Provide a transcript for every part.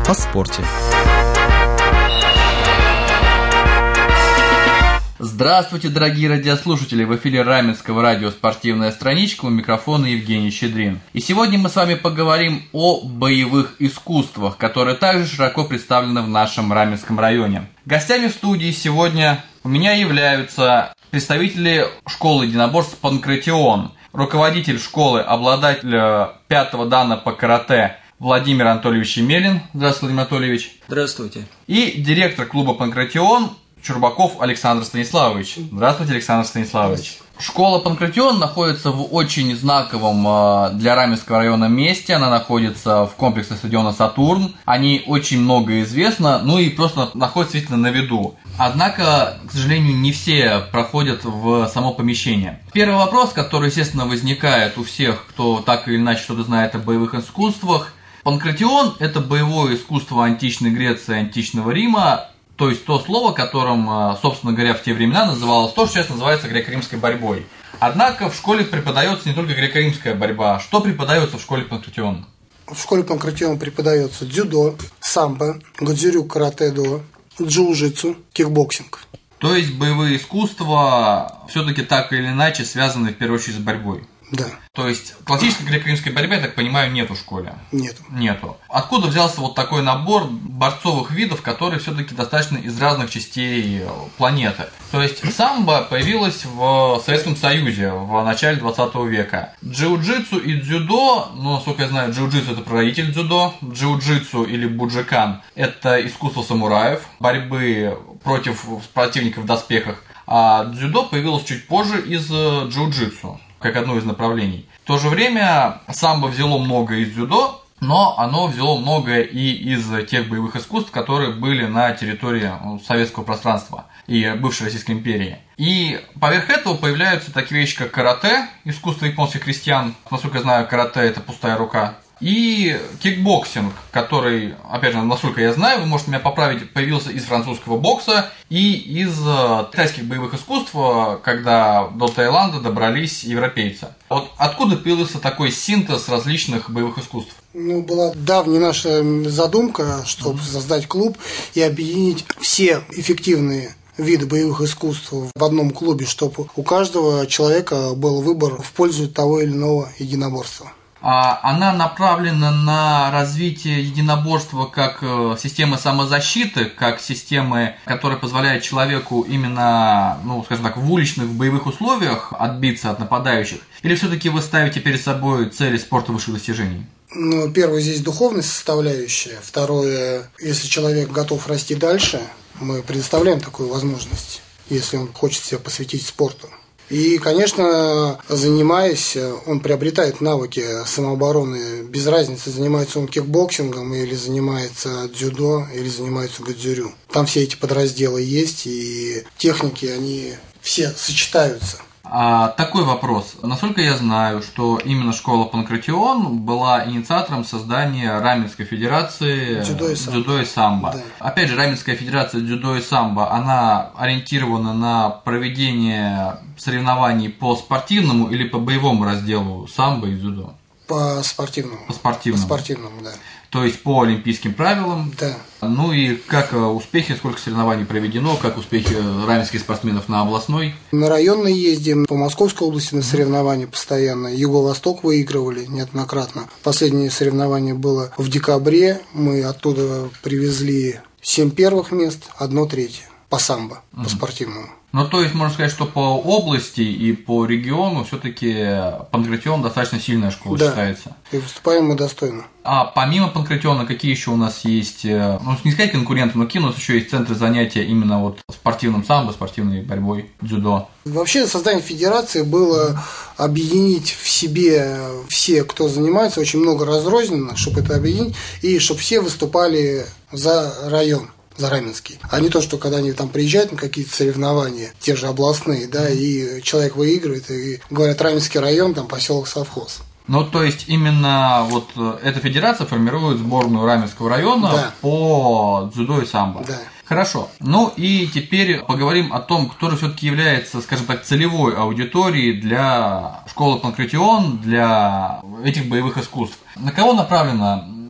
о спорте. Здравствуйте, дорогие радиослушатели! В эфире Раменского радио «Спортивная страничка», у микрофона Евгений Щедрин. И сегодня мы с вами поговорим о боевых искусствах, которые также широко представлены в нашем Раменском районе. Гостями в студии сегодня у меня являются представители школы единоборств «Панкратион», руководитель школы, обладатель 5-го дана по карате Владимир Анатольевич Емелин. Здравствуйте, Владимир Анатольевич. Здравствуйте. И директор клуба «Панкратион» Чурбаков Александр Станиславович. Здравствуйте, Александр Станиславович. Школа «Панкратион» находится в очень знаковом для Раменского района месте. Она находится в комплексе стадиона «Сатурн». О ней очень много известно, ну и просто находится действительно на виду. Однако, к сожалению, не все проходят в само помещение. Первый вопрос, который, естественно, возникает у всех, кто так или иначе что-то знает о боевых искусствах. Панкратион – это боевое искусство античной Греции и античного Рима. То есть то слово, которым, собственно говоря, в те времена называлось то, что сейчас называется греко-римской борьбой. Однако в школе преподается не только греко-римская борьба. Что преподается в школе Панкратион? В школе Панкратион преподается дзюдо, самбо, гадзюрю, каратэ-до, джиу-джитсу, кикбоксинг. То есть боевые искусства все-таки так или иначе связаны в первую очередь с борьбой. Да. То есть классической греко-римской борьбы, я так понимаю, нету в школе? Нету. Откуда взялся вот такой набор борцовых видов, которые все-таки достаточно из разных частей планеты? То есть самбо появилось в Советском Союзе в начале 20 века. Джиу-джитсу и дзюдо, ну, насколько я знаю, джиу-джитсу – это прародитель дзюдо, джиу-джитсу или буджикан – это искусство самураев, борьбы против противников в доспехах, а дзюдо появилось чуть позже из джиу-джитсу, как одно из направлений. В то же время самбо взяло многое из дзюдо, но оно взяло многое и из тех боевых искусств, которые были на территории советского пространства и бывшей Российской империи. И поверх этого появляются такие вещи, как карате, искусство японских крестьян. Насколько я знаю, карате – это пустая рука. И кикбоксинг, который, опять же, насколько я знаю, вы можете меня поправить, появился из французского бокса и из тайских боевых искусств, когда до Таиланда добрались европейцы. Вот откуда появился такой синтез различных боевых искусств? Ну, была давняя наша задумка, чтобы создать клуб и объединить все эффективные виды боевых искусств в одном клубе, чтобы у каждого человека был выбор в пользу того или иного единоборства. Она направлена на развитие единоборства как системы самозащиты, как системы, которая позволяет человеку именно, ну, скажем так, в уличных боевых условиях отбиться от нападающих? Или все-таки вы ставите перед собой цели спорта высших достижений? Ну, первое, здесь духовная составляющая. Второе, если человек готов расти дальше, мы предоставляем такую возможность, если он хочет себя посвятить спорту. И, конечно, занимаясь, он приобретает навыки самообороны. Без разницы, занимается он кикбоксингом или занимается дзюдо, или занимается гадзюрю. Там все эти подразделы есть, и техники, они все сочетаются. Такой вопрос. Насколько я знаю, что именно школа Панкратион была инициатором создания Раменской федерации дзюдо и самбо. Да. Опять же, Раменская федерация дзюдо и самбо, она ориентирована на проведение соревнований по спортивному или по боевому разделу самбо и дзюдо? По спортивному. По спортивному. По спортивному, да. То есть по олимпийским правилам. Да. Ну и как успехи, сколько соревнований проведено, как успехи раменских спортсменов на областной? На районной ездим, по Московской области на соревнования постоянно. Юго-Восток выигрывали неоднократно. Последнее соревнование было в декабре. Мы оттуда привезли 7 первых мест, 1 третье по самбо, по спортивному. Ну, то есть, можно сказать, что по области и по региону все-таки Панкратион достаточно сильная школа считается. И выступаем мы достойно. А помимо Панкратиона, какие еще у нас есть, ну, не сказать конкуренты, но какие у нас еще есть центры занятия именно вот спортивным самбо, спортивной борьбой, дзюдо? Вообще, создание федерации было объединить в себе все, кто занимается, очень много разрозненно, чтобы это объединить, и чтобы все выступали за район. За Раменский. А не то, что когда они там приезжают на какие-то соревнования, те же областные, да, и человек выигрывает, и говорят, Раменский район, там поселок совхоз. Ну, то есть, именно вот эта федерация формирует сборную Раменского района по дзюдо и самбо. Да. Хорошо. Ну и теперь поговорим о том, кто же все-таки является, скажем так, целевой аудиторией для школы Панкратион, для этих боевых искусств. На кого направлена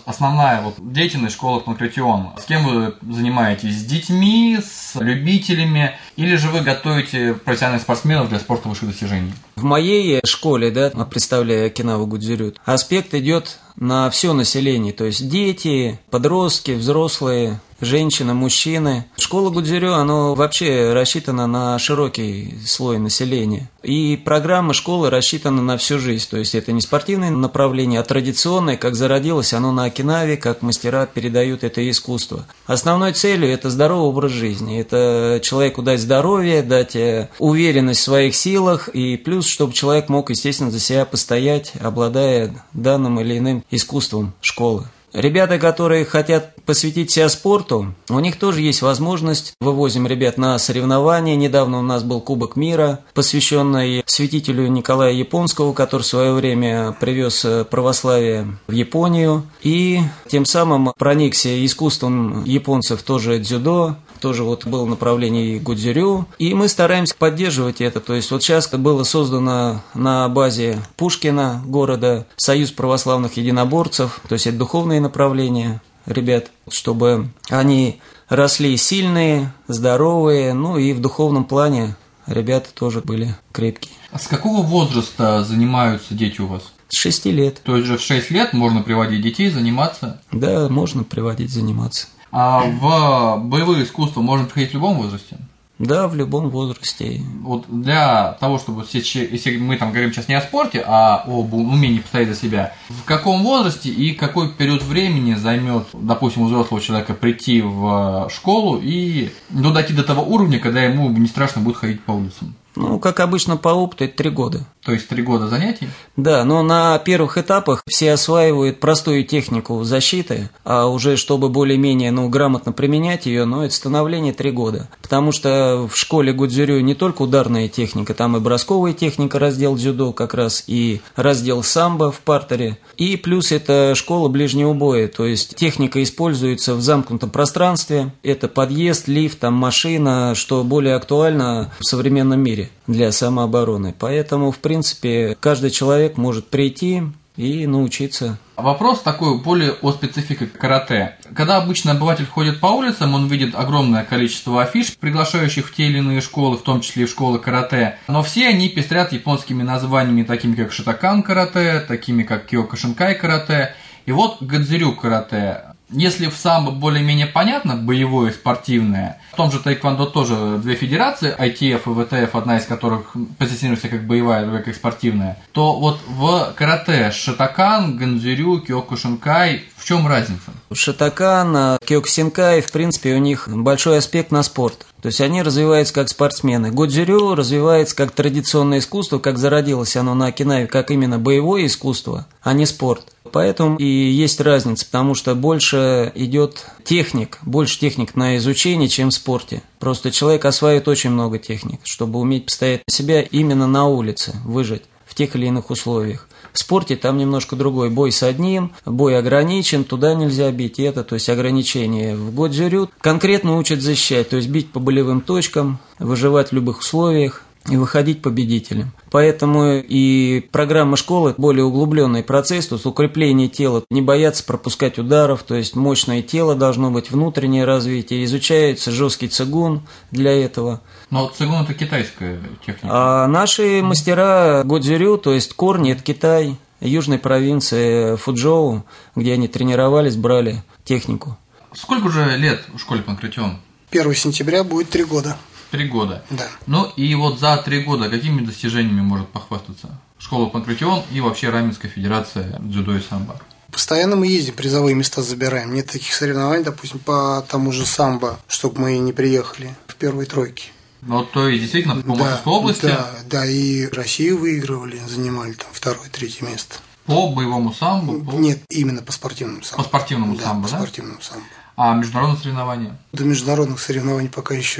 основная вот деятельность школы Панкратион? С кем вы занимаетесь? С детьми, с любителями? Или же вы готовите профессиональных спортсменов для спорта высших достижений? В моей школе, да, представляя Окинаву Гудзюрю, аспект идет на все население, то есть дети, подростки, взрослые, женщины, мужчины. Школа Гудзюрю, она вообще рассчитана на широкий слой населения. И программа школы рассчитана на всю жизнь, то есть это не спортивное направление, а традиционное, как зародилось оно на Окинаве, как мастера передают это искусство. Основной целью это здоровый образ жизни, это человеку дать здоровье, дать уверенность в своих силах, и плюс, чтобы человек мог, естественно, за себя постоять, обладая данным или иным искусством школы. Ребята, которые хотят посвятить себя спорту, у них тоже есть возможность. Вывозим ребят на соревнования. Недавно у нас был Кубок мира, посвященный святителю Николая Японского, который в свое время привез православие в Японию. И тем самым проникся искусством японцев тоже дзюдо. Тоже вот было направление Гудзюрю, и мы стараемся поддерживать это. То есть вот сейчас было создано на базе Пушкина города Союз православных единоборцев, то есть это духовные направления ребят, чтобы они росли сильные, здоровые, ну и в духовном плане ребята тоже были крепкие. А с какого возраста занимаются дети у вас? С 6 лет. То есть же в 6 лет можно приводить детей заниматься? Да, можно приводить заниматься. А в боевые искусства можно приходить в любом возрасте? Да, в любом возрасте. Вот для того, чтобы, если мы там говорим сейчас не о спорте, а об умении постоять за себя, в каком возрасте и какой период времени займет, допустим, у взрослого человека прийти в школу и дойти до того уровня, когда ему не страшно будет ходить по улицам? Ну, как обычно по опыту, это 3 года. То есть 3 года занятий? Да, но на первых этапах все осваивают простую технику защиты, а уже чтобы более-менее грамотно применять ее, это становление 3 года. Потому что в школе Гудзюрю не только ударная техника, там и бросковая техника, раздел дзюдо как раз, и раздел самбо в партере. И плюс это школа ближнего боя, то есть техника используется в замкнутом пространстве, это подъезд, лифт, там машина, что более актуально в современном мире для самообороны. Поэтому, в принципе, каждый человек может прийти и научиться. Вопрос такой более о специфике карате. Когда обычно обыватель ходит по улицам, он видит огромное количество афиш, приглашающих в те или иные школы, в том числе и в школы карате. Но все они пестрят японскими названиями, такими как Шотокан карате, такими как Киокушинкай карате. И вот Гудзюрю карате. Если в самбо более-менее понятно, боевое, спортивное, в том же тайквондо тоже 2 федерации, ITF и ВТФ, одна из которых позиционируется как боевая, другая как спортивная, то вот в карате Шотокан, Гудзюрю, Киокушинкай, в чем разница? Шотокан, Киокушинкай, в принципе, у них большой аспект на спорт. То есть они развиваются как спортсмены. Гудзюрю развивается как традиционное искусство, как зародилось оно на Окинаве, как именно боевое искусство, а не спорт. Поэтому и есть разница, потому что больше идет больше техник на изучение, чем в спорте. Просто человек осваивает очень много техник, чтобы уметь постоять на себя именно на улице, выжить в тех или иных условиях. В спорте там немножко другой. Бой с одним, бой ограничен, туда нельзя бить, то есть ограничения. В Гудзюрю конкретно учат защищать, то есть бить по болевым точкам, выживать в любых условиях и выходить победителем. Поэтому и программа школы более углубленный процесс, то есть укрепление тела, не бояться пропускать ударов, то есть мощное тело должно быть, внутреннее развитие, изучается жесткий цигун для этого. Но цигун это китайская техника. А наши мастера Гудзюрю, то есть корни, это Китай, южной провинции Фуджоу, где они тренировались, брали технику. Сколько же лет в школе Панкратион? 1 сентября будет 3 года. 3 года. Да. Ну и вот за 3 года какими достижениями может похвастаться школа Панкратион и вообще Раменская федерация дзюдо и самбо? Постоянно мы ездим, призовые места забираем. Нет таких соревнований, допустим, по тому же самбо, чтобы мы не приехали в первой тройке. Ну, то есть, действительно, по Московской области? Да, и Россию выигрывали, занимали там 2-3 место. По боевому самбо? Нет, именно по спортивному самбо. По спортивному самбо, по спортивному самбо. А международные соревнования? До международных соревнований пока еще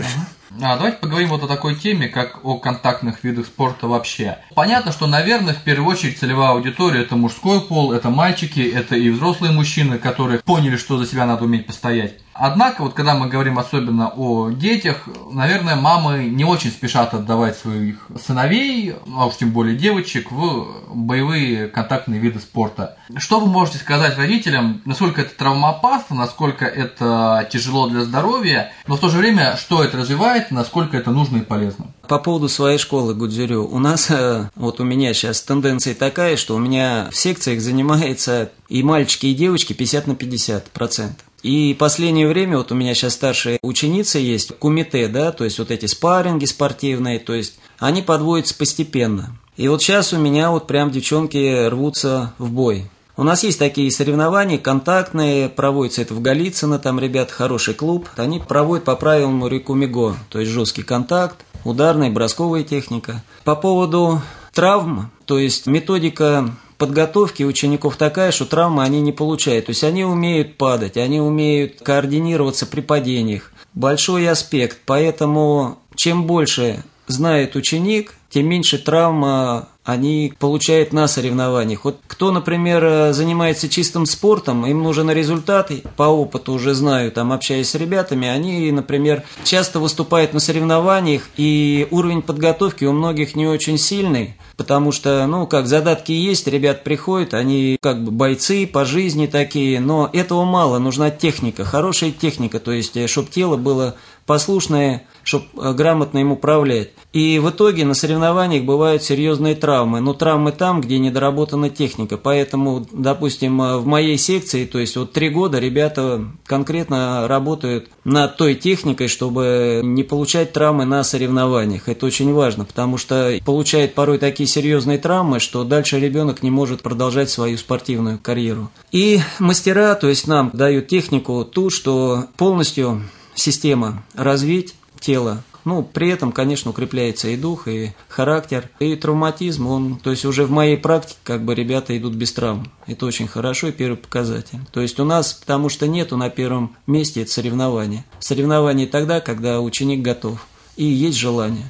Давайте поговорим вот о такой теме, как о контактных видах спорта вообще. Понятно, что, наверное, в первую очередь целевая аудитория – это мужской пол, это мальчики, это и взрослые мужчины, которые поняли, что за себя надо уметь постоять. Однако, вот когда мы говорим особенно о детях, наверное, мамы не очень спешат отдавать своих сыновей, а уж тем более девочек, в боевые контактные виды спорта. Что вы можете сказать родителям, насколько это травмоопасно, насколько это тяжело для здоровья, но в то же время, что это развивает, насколько это нужно и полезно? По поводу своей школы Гудзюрю, у нас, вот у меня сейчас тенденция такая, что у меня в секциях занимается и мальчики, и девочки 50/50%. И последнее время, вот у меня сейчас старшая ученица есть, кумите, да, то есть вот эти спарринги спортивные, то есть они подводятся постепенно. И вот сейчас у меня вот прям девчонки рвутся в бой. У нас есть такие соревнования контактные, проводятся это в Голицыно, там ребята хороший клуб, они проводят по правилам Рикумиго, то есть жесткий контакт, ударная, бросковая техника. По поводу травм, то есть методика подготовки учеников такая, что травмы они не получают. То есть они умеют падать, они умеют координироваться при падениях. Большой аспект, поэтому чем больше знает ученик, тем меньше травм они получают на соревнованиях. Вот кто, например, занимается чистым спортом, им нужен результат, по опыту уже знаю, там, общаясь с ребятами, они, например, часто выступают на соревнованиях, и уровень подготовки у многих не очень сильный, потому что, ну, как задатки есть, ребят приходят, они как бы бойцы по жизни такие, но этого мало, нужна техника, хорошая техника, то есть, чтобы тело было послушное, чтобы грамотно им управлять. И в итоге на соревнованиях бывают серьезные травмы. Но травмы там, где недоработана техника. Поэтому, допустим, в моей секции, то есть вот 3 года ребята конкретно работают над той техникой, чтобы не получать травмы на соревнованиях. Это очень важно, потому что получает порой такие серьезные травмы, что дальше ребенок не может продолжать свою спортивную карьеру. И мастера, то есть нам дают технику ту, что полностью система развить тело. Ну, при этом, конечно, укрепляется и дух, и характер, и травматизм, он, то есть уже в моей практике, как бы, ребята идут без травм. Это очень хорошо и первый показатель. То есть у нас, потому что нету на первом месте это соревнования. Соревнования тогда, когда ученик готов и есть желание.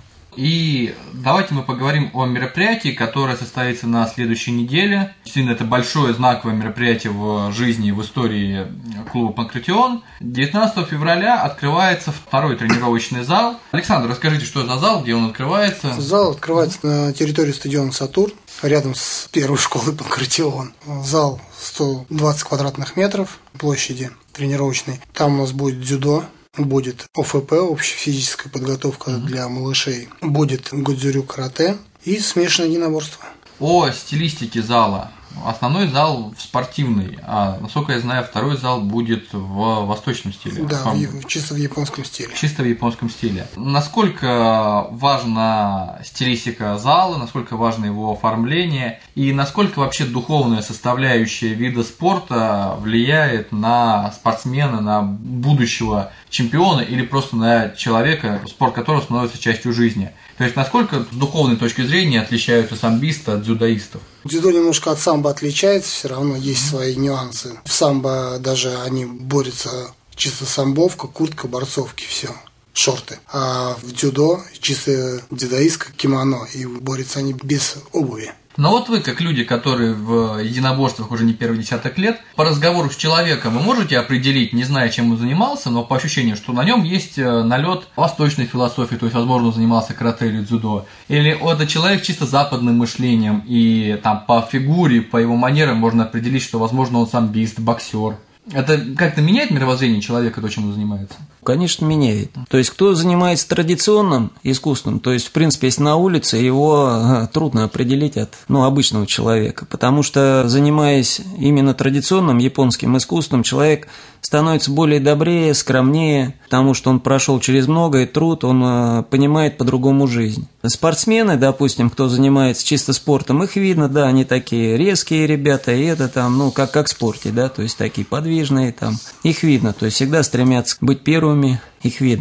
И давайте мы поговорим о мероприятии, которое состоится на следующей неделе. Действительно, это большое знаковое мероприятие в жизни и в истории клуба «Панкратион». 19 февраля открывается второй тренировочный зал. Александр, расскажите, что за зал, где он открывается? Зал открывается на территории стадиона «Сатурн», рядом с первой школой «Панкратион». Зал 120 квадратных метров площади тренировочной. Там у нас будет дзюдо. Будет ОФП, общая физическая подготовка для малышей. Будет гудзюрю, карате и смешанное единоборство. О стилистике зала. Основной зал спортивный, а, насколько я знаю, второй зал будет в восточном стиле. Да, чисто в японском стиле. Чисто в японском стиле. Насколько важна стилистика зала, насколько важно его оформление, и насколько вообще духовная составляющая вида спорта влияет на спортсмена, на будущего чемпиона или просто на человека, спорт которого становится частью жизни? То есть, насколько с духовной точки зрения отличаются самбисты от дзюдоистов? Дзюдо немножко от самбо отличается, все равно есть свои нюансы. В самбо даже они борются чисто самбовка, куртка, борцовки, все, шорты. А в дзюдо чисто дзюдоистка, кимоно, и борются они без обуви. Но вот вы, как люди, которые в единоборствах уже не первый десяток лет, по разговору с человеком вы можете определить, не зная, чем он занимался, но по ощущению, что на нем есть налет восточной философии, то есть, возможно, он занимался карате или дзюдо, или это человек чисто западным мышлением, и там по фигуре, по его манерам можно определить, что, возможно, он самбист, боксер. Это как-то меняет мировоззрение человека, то, чем он занимается? Конечно, меняет. То есть, кто занимается традиционным искусством, то есть, в принципе, если на улице, его трудно определить от обычного человека, потому что, занимаясь именно традиционным японским искусством, человек становится более добрее, скромнее, потому что он прошел через многое, труд, он понимает по-другому жизнь. Спортсмены, допустим, кто занимается чисто спортом, их видно, да, они такие резкие ребята, и это там, как в спорте, да, то есть такие подвижные там, их видно, то есть всегда стремятся быть первыми, их видно.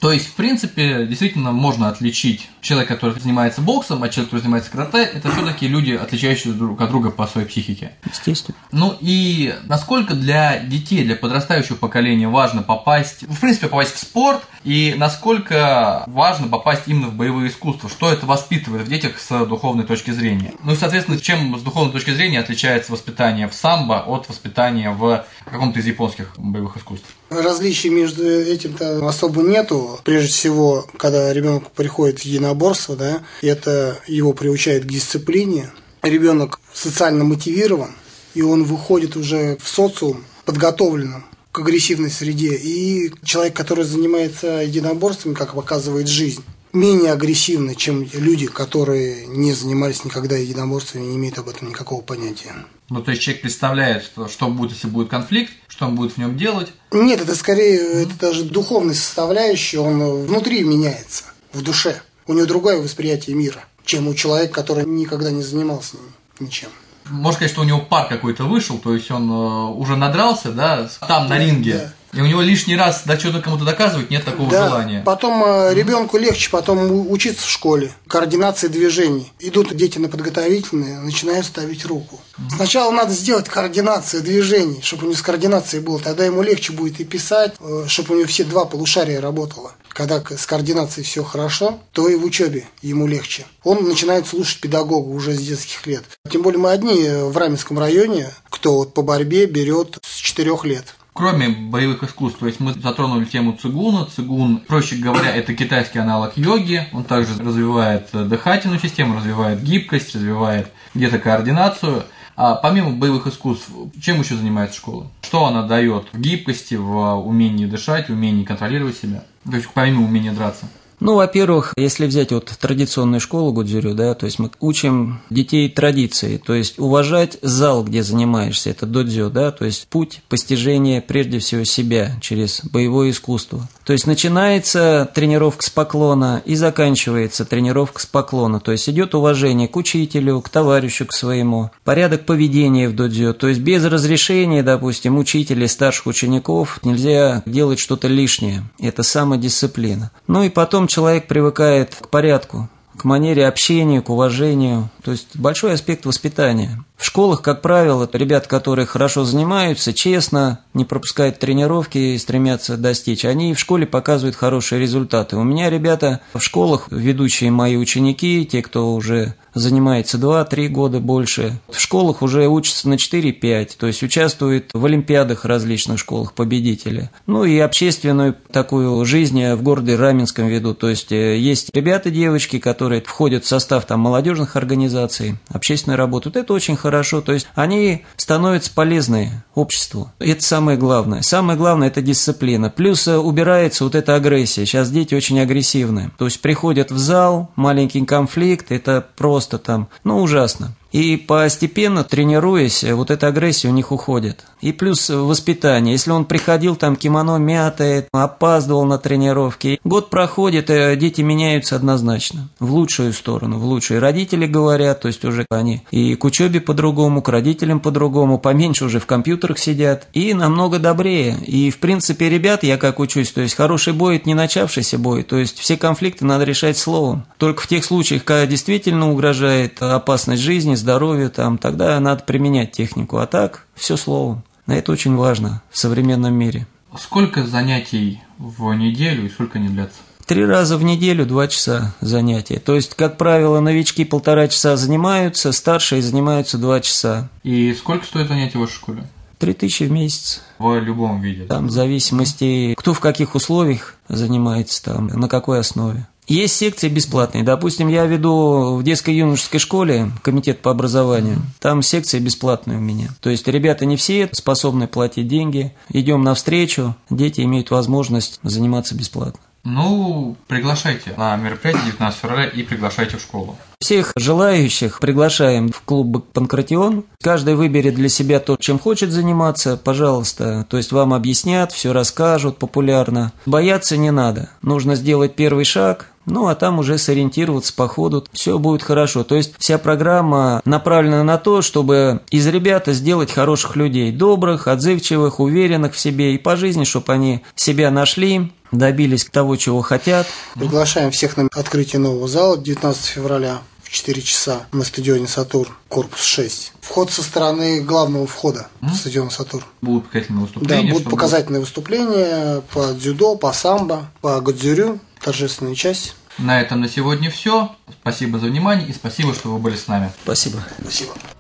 То есть, в принципе, действительно можно отличить человека, который занимается боксом, от человека, который занимается карате. Это все-таки люди, отличающиеся друг от друга по своей психике. Естественно. Ну и насколько для детей, для подрастающего поколения важно попасть, в принципе, попасть в спорт, и насколько важно попасть именно в боевые искусства? Что это воспитывает в детях с духовной точки зрения? Ну и, соответственно, чем с духовной точки зрения отличается воспитание в самбо от воспитания в каком-то из японских боевых искусств? Различий между этим-то особо нету. Прежде всего, когда ребенок приходит в единоборство, да, это его приучает к дисциплине. Ребенок социально мотивирован, и он выходит уже в социум подготовленным к агрессивной среде. И человек, который занимается единоборствами, как показывает жизнь, менее агрессивны, чем люди, которые не занимались никогда единоборствами и не имеют об этом никакого понятия. Ну, то есть человек представляет, что будет, если будет конфликт, что он будет в нем делать? Нет, это скорее, это даже духовная составляющая, он внутри меняется, в душе. У него другое восприятие мира, чем у человека, который никогда не занимался ничем. Можно сказать, что у него пар какой-то вышел, то есть он уже надрался, да, там на ринге. Да. И у него лишний раз что-то кому-то доказывать нет такого желания. Потом ребенку легче потом учиться в школе, координации движений. Идут дети на подготовительные, начинают ставить руку. Сначала надо сделать координацию движений, чтобы у него с координацией было. Тогда ему легче будет и писать, чтобы у него все два полушария работало. Когда с координацией все хорошо, то и в учебе ему легче. Он начинает слушать педагога уже с детских лет. Тем более мы одни в Раменском районе, кто вот по борьбе берет с 4 лет. Кроме боевых искусств, то есть мы затронули тему цигуна. Цигун, проще говоря, это китайский аналог йоги. Он также развивает дыхательную систему, развивает гибкость, развивает где-то координацию. А помимо боевых искусств, чем еще занимается школа? Что она дает в гибкости, в умении дышать, в умении контролировать себя? То есть помимо умения драться. Ну, во-первых, если взять вот традиционную школу Гудзюрю, да, то есть мы учим детей традиции, то есть уважать зал, где занимаешься, это додзё, да, то есть путь постижения прежде всего себя через боевое искусство. То есть начинается тренировка с поклона и заканчивается тренировка с поклона, то есть идет уважение к учителю, к товарищу, к своему, порядок поведения в додзё, то есть без разрешения, допустим, учителей, старших учеников нельзя делать что-то лишнее, это самодисциплина. Ну и потом человек привыкает к порядку, к манере общения, к уважению. То есть большой аспект воспитания. В школах, как правило, ребят, которые хорошо занимаются, честно, не пропускают тренировки и стремятся достичь, они в школе показывают хорошие результаты. У меня ребята в школах, ведущие мои ученики, те, кто уже занимается 2-3 года больше, в школах уже учатся на 4-5, то есть участвуют в олимпиадах различных школах, победители. Ну и общественную такую жизнь в городе Раменском ведут. То есть есть ребята, девочки, которые входят в состав там молодежных организаций, общественной работы. Вот это очень хорошо. То есть они становятся полезны обществу. Это самое главное. Самое главное – это дисциплина. Плюс убирается вот эта агрессия. Сейчас дети очень агрессивны. То есть приходят в зал, маленький конфликт, это просто там, ужасно. И постепенно, тренируясь, вот эта агрессия у них уходит. И плюс воспитание. Если он приходил, там кимоно мятое, опаздывал на тренировки. Год проходит, и дети меняются однозначно. В лучшую сторону, в лучшую. Родители говорят, то есть уже они и к учебе по-другому, к родителям по-другому, поменьше уже в компьютерах сидят. И намного добрее. И в принципе, ребят, я как учусь, то есть хороший бой – это не начавшийся бой. То есть все конфликты надо решать словом. Только в тех случаях, когда действительно угрожает опасность жизни, здоровью, тогда надо применять технику. А так, все словом. Это очень важно в современном мире. Сколько занятий в неделю и сколько они длятся? 3 раза в неделю 2 часа занятия. То есть, как правило, новички 1,5 часа занимаются, старшие занимаются 2 часа. И сколько стоит занятие в вашей школе? 3000 в месяц. В любом виде? Там в зависимости, кто в каких условиях занимается, на какой основе. Есть секции бесплатные. Допустим, я веду в детско-юношеской школе комитет по образованию. Там секции бесплатные у меня. То есть ребята не все способны платить деньги. Идем навстречу, дети имеют возможность заниматься бесплатно. Приглашайте на мероприятие 19 февраля и приглашайте в школу. Всех желающих приглашаем в клуб «Панкратион». Каждый выберет для себя то, чем хочет заниматься, пожалуйста. То есть вам объяснят, все расскажут популярно. Бояться не надо. Нужно сделать первый шаг, Ну, а там уже сориентироваться по ходу, все будет хорошо. То есть вся программа направлена на то, чтобы из ребят сделать хороших людей, добрых, отзывчивых, уверенных в себе и по жизни, чтобы они себя нашли, добились того, чего хотят. Приглашаем всех на открытие нового зала 19 февраля в 4 часа на стадионе «Сатурн», корпус 6. Вход со стороны главного входа в стадион «Сатурн». Будут показательные выступления? Да, будут показательные выступления по дзюдо, по самбо, по годзюрю, торжественная часть. На этом на сегодня все. Спасибо за внимание и спасибо, что вы были с нами. Спасибо. Спасибо.